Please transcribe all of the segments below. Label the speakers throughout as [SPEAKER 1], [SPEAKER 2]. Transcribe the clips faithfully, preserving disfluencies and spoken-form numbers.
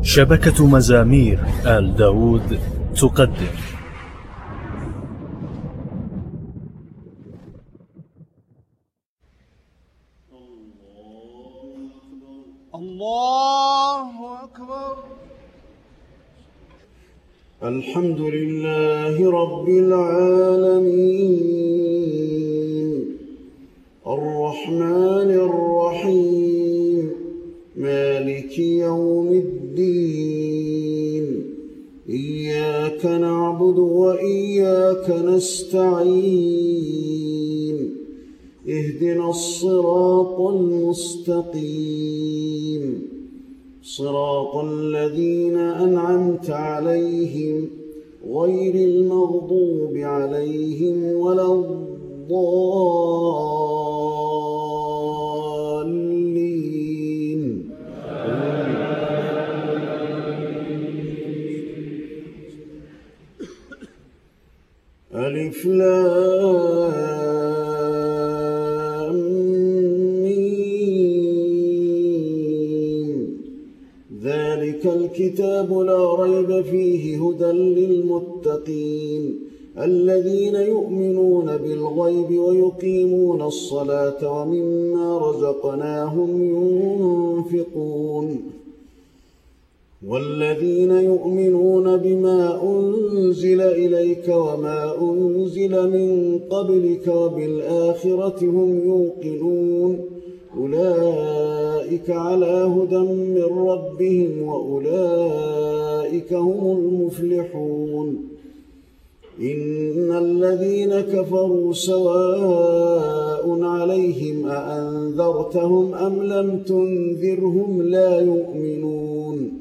[SPEAKER 1] شبكة مزامير آل داود تقدم
[SPEAKER 2] الله أكبر. الحمد لله رب العالمين الرحمن الرحيم مالك يوم الدين إياك نعبد وإياك نستعين اهدنا الصراط المستقيم صراط الذين أنعمت عليهم غير المغضوب عليهم ولا الضالين. ألف لام ميم ذلك الكتاب لا ريب فيه هدى للمتقين الذين يؤمنون بالغيب ويقيمون الصلاة ومما رزقناهم ينفقون والذين يؤمنون بما أنزل إليك وما أنزل من قبلك وبالآخرة هم يوقنون أولئك على هدى من ربهم وأولئك هم المفلحون. إن الذين كفروا سواء عليهم أأنذرتهم أم لم تنذرهم لا يؤمنون.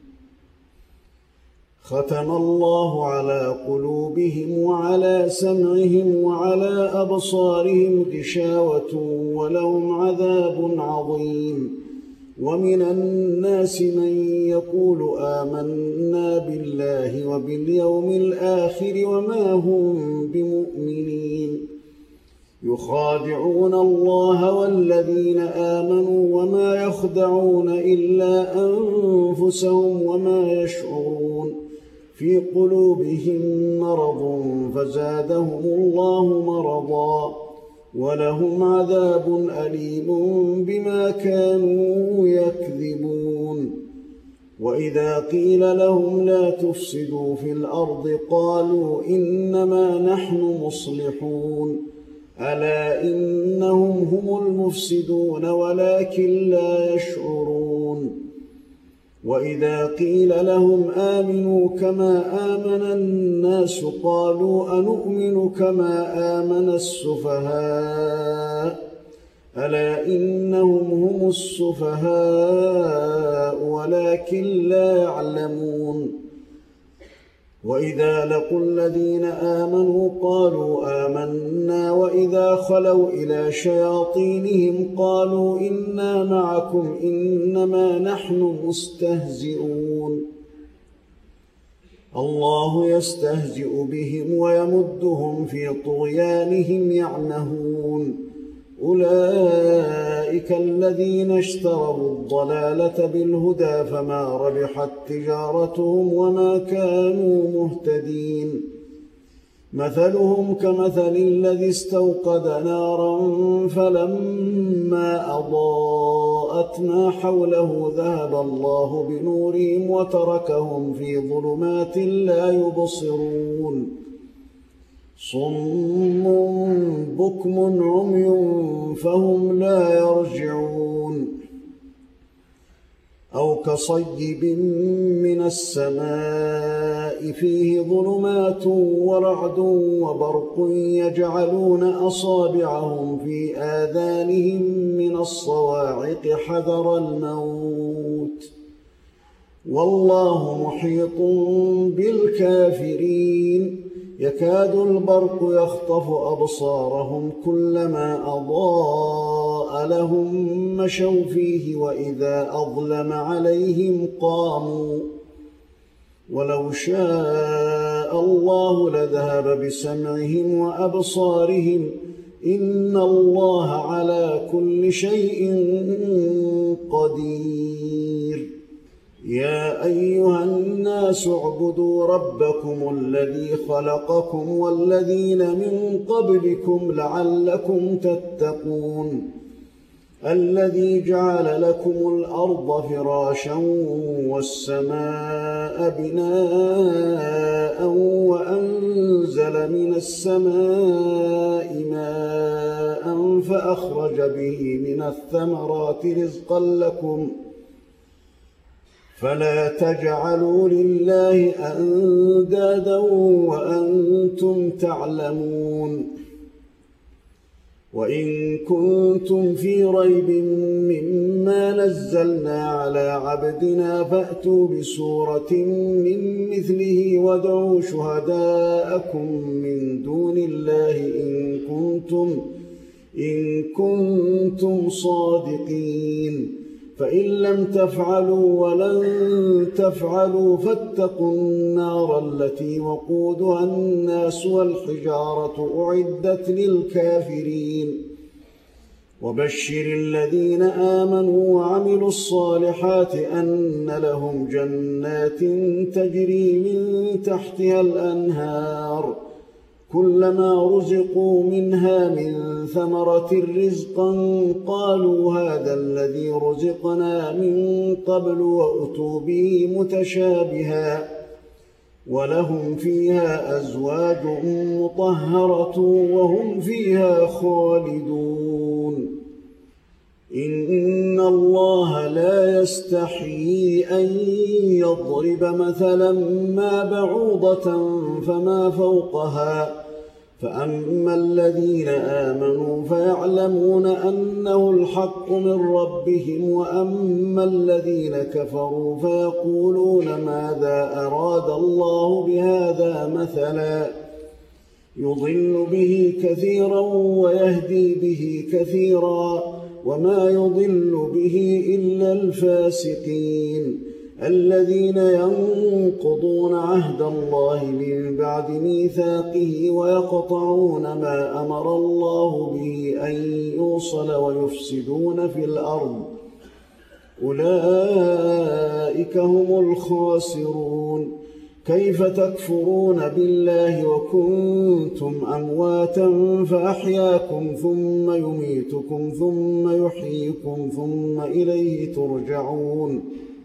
[SPEAKER 2] ختم الله على قلوبهم وعلى سمعهم وعلى أبصارهم غشاوة ولهم عذاب عظيم. ومن الناس من يقول آمنا بالله وباليوم الآخر وما هم بمؤمنين يخادعون الله والذين آمنوا وما يخدعون إلا أنفسهم وما يشعرون في قلوبهم مرض فزادهم الله مرضا ولهم عذاب أليم بما كانوا يكذبون. وإذا قيل لهم لا تفسدوا في الأرض قالوا إنما نحن مصلحون ألا إنهم هم المفسدون ولكن لا يشعرون. وإذا قيل لهم آمنوا كما آمن الناس قالوا أنؤمن كما آمن السفهاء ألا إنهم هم السفهاء ولكن لا يعلمون. وإذا لقوا الذين آمنوا قالوا آمنا وإذا خلوا إلى شياطينهم قالوا إنا معكم إنما نحن مستهزئون. الله يستهزئ بهم ويمدهم في طغيانهم يعمهون. أولئك الذين اشتروا الضلالة بالهدى فما ربحت تجارتهم وما كانوا مهتدين. مثلهم كمثل الذي استوقد نارا فلما أضاءت ما حوله ذهب الله بنورهم وتركهم في ظلمات لا يبصرون. صم بكم عمي فهم لا يرجعون. أو كصيب من السماء فيه ظلمات ورعد وبرق يجعلون أصابعهم في آذانهم من الصواعق حذر الموت والله محيط بالكافرين. يكاد البرق يخطف أبصارهم كلما أضاء لهم مشوا فيه وإذا أظلم عليهم قاموا ولو شاء الله لذهب بسمعهم وأبصارهم إن الله على كل شيء قدير. يا أيها الناس اعبدوا ربكم الذي خلقكم والذين من قبلكم لعلكم تتقون الذي جعل لكم الأرض فراشا والسماء بناء وأنزل من السماء ماء فأخرج به من الثمرات رزقا لكم فلا تجعلوا لله أندادا وأنتم تعلمون وإن كنتم في ريب مما نزلنا على عبدنا فأتوا بسورة من مثله وادعوا شهداءكم من دون الله إن كنتم, إن كنتم صادقين فإن لم تفعلوا ولن تفعلوا فاتقوا النار التي وقودها الناس والحجارة أعدت للكافرين وبشر الذين آمنوا وعملوا الصالحات أن لهم جنات تجري من تحتها الأنهار كلما رزقوا منها من ثمرة رزقا قالوا هذا الذي رزقنا من قبل وأتوا به متشابها ولهم فيها أزواج مطهرة وهم فيها خالدون إن الله لا يستحيي أن يضرب مثلا ما بعوضة فما فوقها فأما الذين آمنوا فيعلمون أنه الحق من ربهم وأما الذين كفروا فيقولون ماذا أراد الله بهذا مثلا يضل به كثيرا ويهدي به كثيرا وما يضل به إلا الفاسقين الذين ينقضون عهد الله من بعد ميثاقه ويقطعون ما أمر الله به أن يوصل ويفسدون في الأرض أولئك هم الخاسرون كيف تكفرون بالله وكنتم أمواتا فأحياكم ثم يميتكم ثم يحييكم ثم إليه ترجعون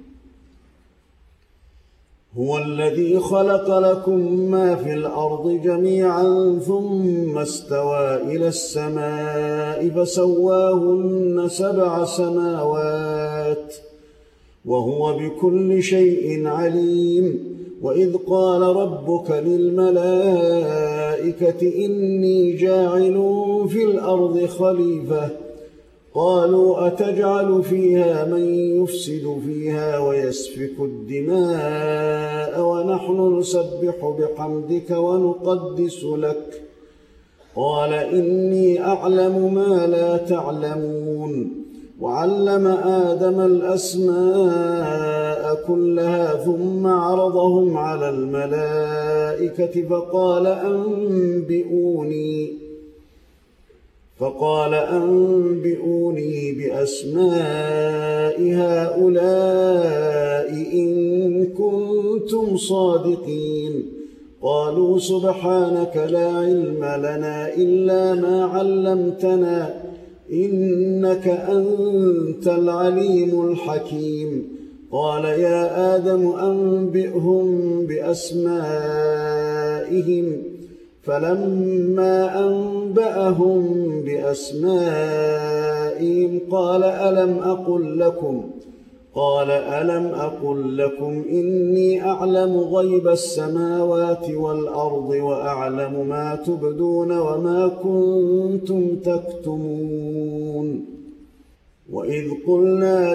[SPEAKER 2] هو الذي خلق لكم ما في الأرض جميعا ثم استوى إلى السماء فسواهن سبع سماوات وهو بكل شيء عليم وإذ قال ربك للملائكة إني جاعل في الأرض خليفة قالوا أتجعل فيها من يفسد فيها ويسفك الدماء ونحن نسبح بحمدك ونقدس لك قال إني أعلم ما لا تعلمون وعلم آدم الأسماء كلها ثم عرضهم على الملائكة فقال أنبئوني فقال أنبئوني بأسماء هؤلاء إن كنتم صادقين قالوا سبحانك لا علم لنا إلا ما علمتنا إنك أنت العليم الحكيم قال يا آدم أنبئهم بأسمائهم فلما أنبأهم بأسمائهم قال ألم أقل لكم قال ألم أقل لكم إني أعلم غيب السماوات والأرض وأعلم ما تبدون وما كنتم تكتمون وإذ قلنا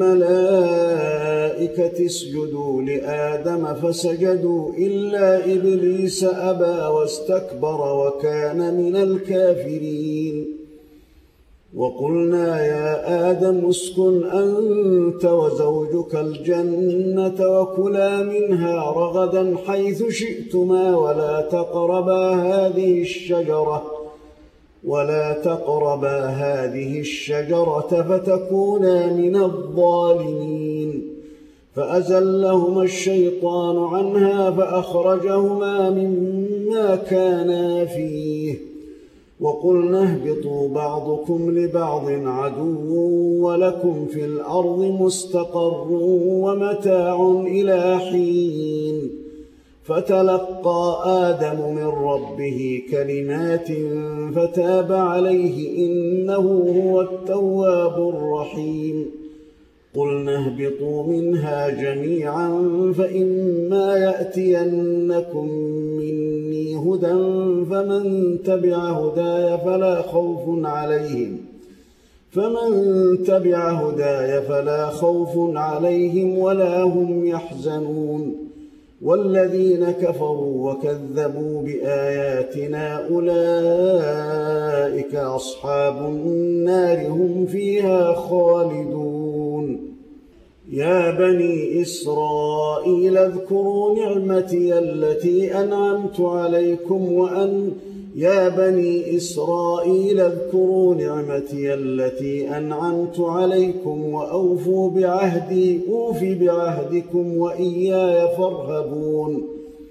[SPEAKER 2] للملائكة اسجدوا لآدم فسجدوا إلا إبليس أبى واستكبر وكان من الكافرين وقلنا يا آدم اسكن أنت وزوجك الجنة وكلا منها رغدا حيث شئتما ولا تقربا هذه الشجرة ولا تقربا هذه الشجرة فتكونا من الظالمين فأزلهما الشيطان عنها فأخرجهما مما كانا فيه وقلنا اهبطوا بعضكم لبعض عدو ولكم في الأرض مستقر ومتاع إلى حين فتلقى آدم من ربه كلمات فتاب عليه إنه هو التواب الرحيم قلنا اهبطوا منها جميعا فإما يأتينكم مني هدى فمن تبع هداي فلا خوف عليهم فمن تبع هداي فلا خوف عليهم ولا هم يحزنون والذين كفروا وكذبوا بآياتنا أولئك أصحاب النار هم فيها خالدون يا بني إسرائيل اذكروا نعمتي التي أنعمت عليكم وأن يا بني إسرائيل اذكروا نعمتي التي أنعمت عليكم وأوفوا بعهدي أوف بعهدكم وإياي فارهبون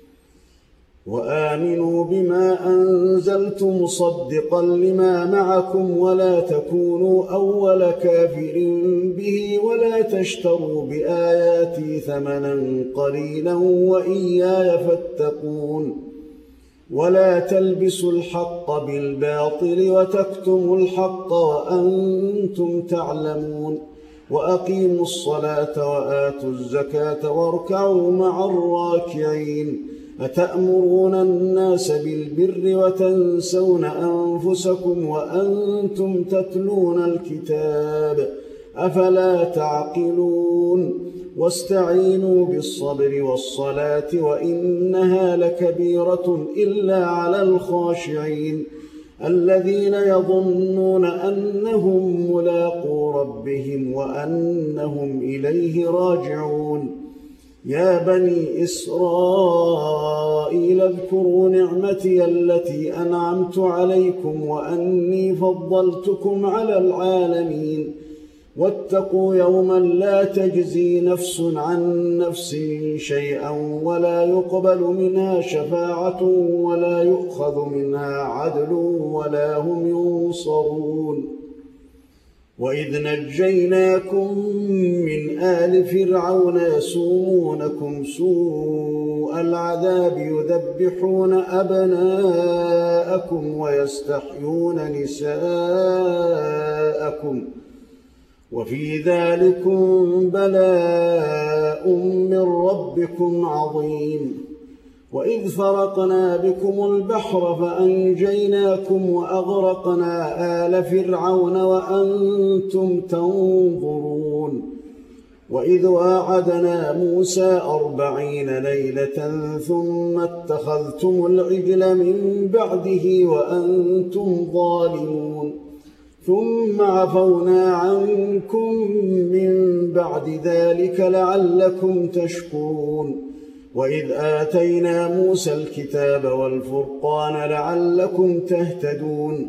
[SPEAKER 2] وآمنوا بما أنزلت مصدقا لما معكم ولا تكونوا أول كافر به ولا تشتروا بآياتي ثمنا قليلا وإياي فاتقون ولا تلبسوا الحق بالباطل وتكتموا الحق وأنتم تعلمون وأقيموا الصلاة وآتوا الزكاة واركعوا مع الراكعين أتأمرون الناس بالبر وتنسون أنفسكم وأنتم تتلون الكتاب أفلا تعقلون واستعينوا بالصبر والصلاة وإنها لكبيرة إلا على الخاشعين الذين يظنون أنهم ملاقو ربهم وأنهم إليه راجعون يا بني إسرائيل اذكروا نعمتي التي أنعمت عليكم وأني فضلتكم على العالمين واتقوا يوما لا تجزي نفس عن نفس شيئا ولا يقبل منها شفاعة ولا يؤخذ منها عدل ولا هم ينصرون وإذ نجيناكم من آل فرعون يسومونكم سوء العذاب يذبحون أبناءكم ويستحيون نساءكم وفي ذلكم بلاء من ربكم عظيم وإذ فرقنا بكم البحر فأنجيناكم وأغرقنا آل فرعون وأنتم تنظرون وإذ واعدنا موسى أربعين ليلة ثم اتخذتم العجل من بعده وأنتم ظالمون ثم عفونا عنكم من بعد ذلك لعلكم تشكرون وإذ آتينا موسى الكتاب والفرقان لعلكم تهتدون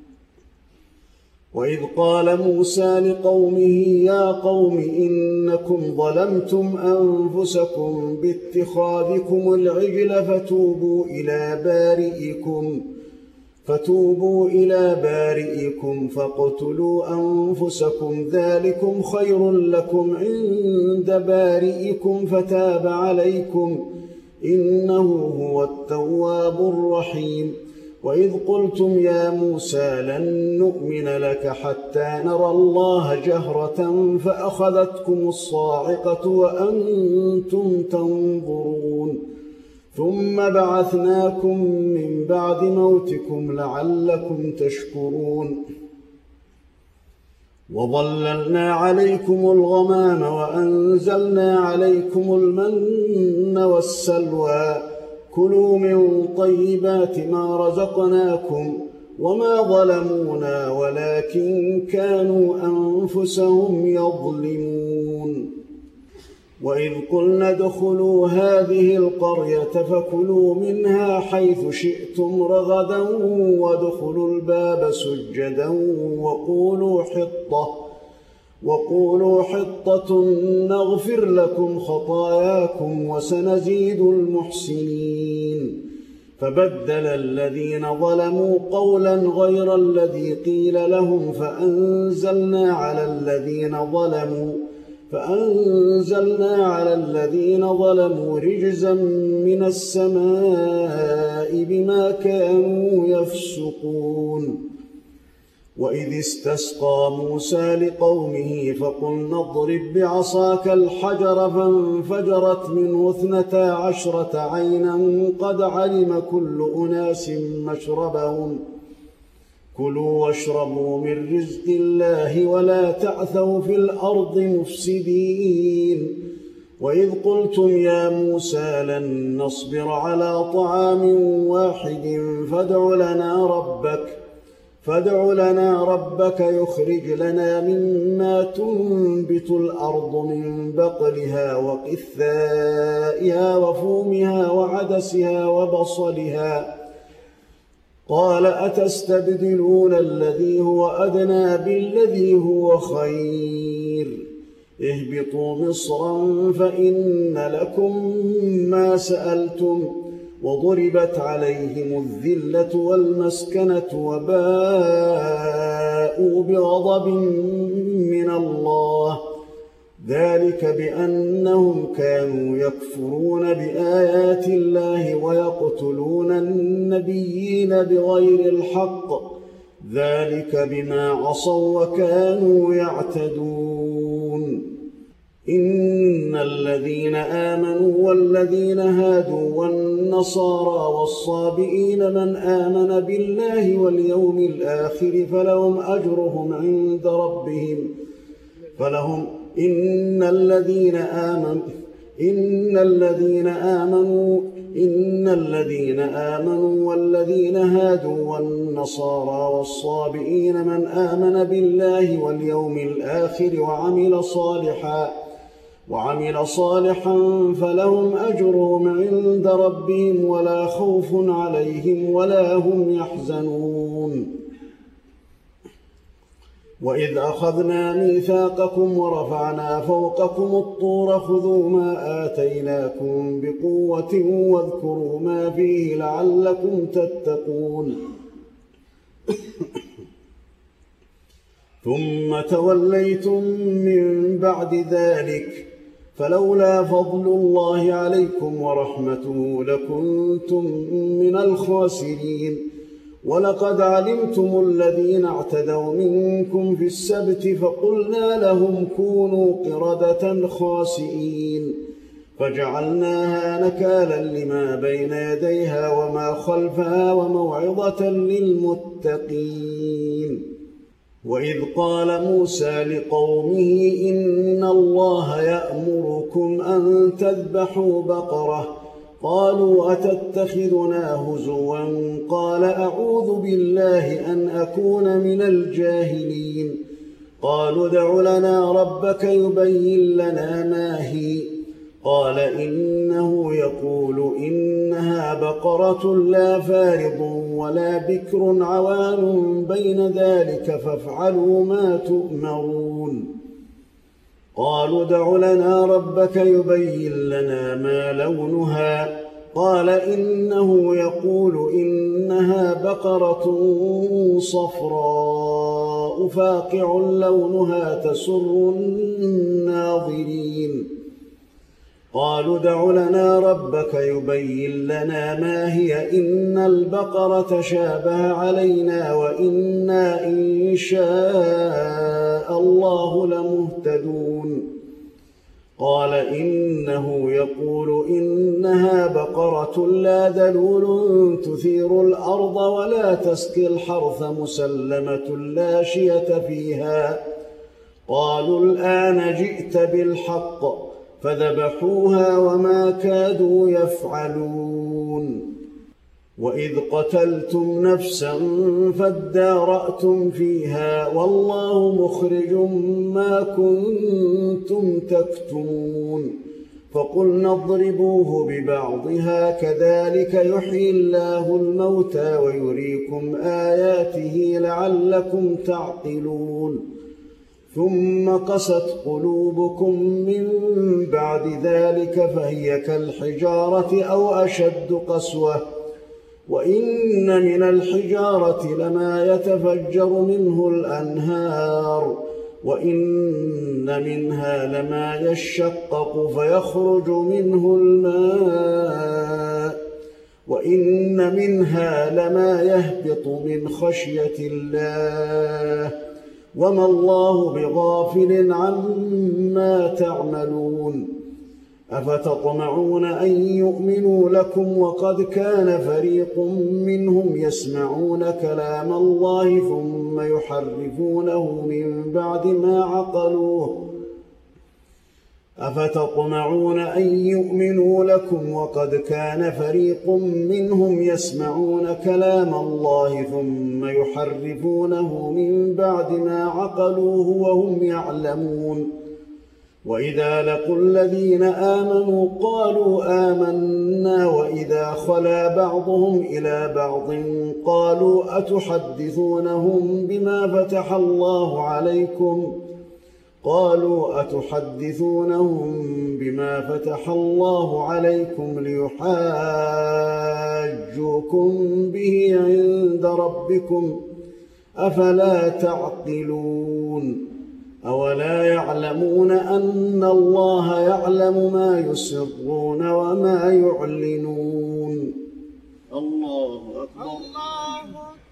[SPEAKER 2] وإذ قال موسى لقومه يا قوم إنكم ظلمتم أنفسكم باتخاذكم العجل فتوبوا إلى بارئكم فتوبوا إلى بارئكم فاقتلوا أنفسكم ذلكم خير لكم عند بارئكم فتاب عليكم إنه هو التواب الرحيم وإذ قلتم يا موسى لن نؤمن لك حتى نرى الله جهرة فأخذتكم الصاعقة وأنتم تنظرون ثم بعثناكم من بعد موتكم لعلكم تشكرون وظللنا عليكم الغمام وأنزلنا عليكم المن والسلوى كلوا من طيبات ما رزقناكم وما ظلمونا ولكن كانوا أنفسهم يظلمون وإذ قلنا ادخلوا هذه القرية فكلوا منها حيث شئتم رغدا وادخلوا الباب سجدا وقولوا حطة وقولوا حطة نغفر لكم خطاياكم وسنزيد المحسنين. فبدل الذين ظلموا قولا غير الذي قيل لهم فأنزلنا على الذين ظلموا فأنزلنا على الذين ظلموا رجزا من السماء بما كانوا يفسقون. وإذ استسقى موسى لقومه فقلنا اضرب بعصاك الحجر فانفجرت منه اثنتا عشرة عينا قد علم كل أناس مشربهم كلوا واشربوا من رزق الله ولا تعثوا في الأرض مفسدين. وإذ قلتم يا موسى لن نصبر على طعام واحد فادع لنا ربك فادع لنا ربك يخرج لنا مما تنبت الأرض من بقلها وقثائها وفومها وعدسها وبصلها قال أتستبدلون الذي هو أدنى بالذي هو خير اهبطوا مصرا فإن لكم ما سألتم وضربت عليهم الذلة والمسكنة وباءوا بغضب من الله ذلك بأنهم كانوا يكفرون بآيات الله ويقتلون النبيين بغير الحق ذلك بما عصوا وكانوا يعتدون. إن الذين آمنوا والذين هادوا والنصارى والصابئين من آمن بالله واليوم الآخر فلهم أجرهم عند ربهم فلهم إن الذين آمنوا إن الذين آمنوا إن الذين آمنوا والذين هادوا والنصارى والصابئين من آمن بالله واليوم الآخر وعمل صالحا وعمل صالحا فلهم أجرهم عند ربهم ولا خوف عليهم ولا هم يحزنون. وإذ أخذنا ميثاقكم ورفعنا فوقكم الطور خذوا ما آتيناكم بقوة واذكروا ما فيه لعلكم تتقون. ثم توليتم من بعد ذلك فلولا فضل الله عليكم ورحمته لكنتم من الخاسرين. ولقد علمتم الذين اعتدوا منكم في السبت فقلنا لهم كونوا قردة خاسئين فجعلناها نكالا لما بين يديها وما خلفها وموعظة للمتقين. وإذ قال موسى لقومه إن الله يأمركم أن تذبحوا بقرة قالوا أتتخذنا هزوا قال أعوذ بالله أن أكون من الجاهلين. قالوا ادع لنا ربك يبين لنا ما هي قال إنه يقول إنها بقرة لا فارض ولا بكر عوان بين ذلك فافعلوا ما تؤمرون. قالوا ادع لنا ربك يبين لنا ما لونها قال إنه يقول إنها بقرة صفراء فاقع لونها تسر الناظرين. قالوا ادع لنا ربك يبين لنا ما هي إن البقرة شابه علينا وإنا إن شاء الله لمهتدون. قال إنه يقول إنها بقرة لا ذلول تثير الأرض ولا تسقي الحرث مسلمة لا شية فيها. قالوا الآن جئت بالحق فذبحوها وما كادوا يفعلون. وإذ قتلتم نفسا فادارأتم فيها والله مخرج ما كنتم تكتمون. فقلنا اضربوه ببعضها كذلك يحيي الله الموتى ويريكم آياته لعلكم تعقلون. ثم قست قلوبكم من بعد ذلك فهي كالحجارة أو أشد قسوة وإن من الحجارة لما يتفجر منه الأنهار وإن منها لما يشقق فيخرج منه الماء وإن منها لما يهبط من خشية الله وما الله بغافل عما تعملون أفتطمعون أن يؤمنوا لكم وقد كان فريق منهم يسمعون كلام الله ثم يحرفونه من بعد ما عقلوه أفتطمعون أن يؤمنوا لكم وقد كان فريق منهم يسمعون كلام الله ثم يحرفونه من بعد ما عقلوه وهم يعلمون وإذا لقوا الذين آمنوا قالوا آمنا وإذا خلا بعضهم إلى بعض قالوا أتحدثونهم بما فتح الله عليكم قالوا أتحدثونهم بما فتح الله عليكم ليحاجوكم به عند ربكم أفلا تعقلون أولا يعلمون أن الله يعلم ما يسرون وما يعلنون الله أكبر. الله أكبر.